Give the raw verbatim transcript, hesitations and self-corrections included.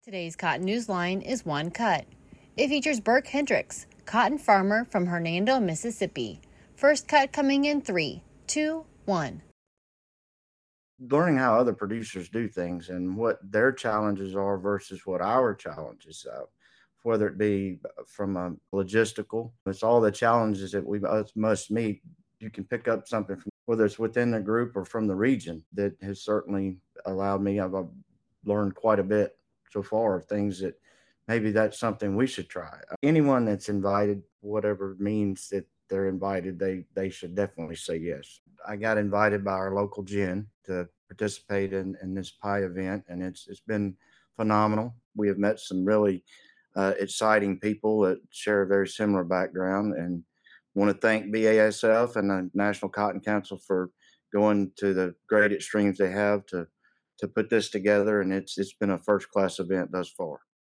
Today's Cotton News Line is One Cut. It features Burke Hendricks, cotton farmer from Hernando, Mississippi. First cut coming in three, two, one. Learning how other producers do things and what their challenges are versus what our challenges are, whether it be from a logistical, it's all the challenges that we must meet. You can pick up something from whether it's within the group or from the region that has certainly allowed me. I've uh, learned quite a bit so far of things that maybe that's something we should try. Anyone that's invited, whatever means that they're invited, they they should definitely say yes. I got invited by our local gin to participate in, in this pie event, and it's it's been phenomenal. We have met some really uh, exciting people that share a very similar background, and want to thank B A S F and the National Cotton Council for going to the great extremes they have to to put this together, and it's it's been a first class event thus far.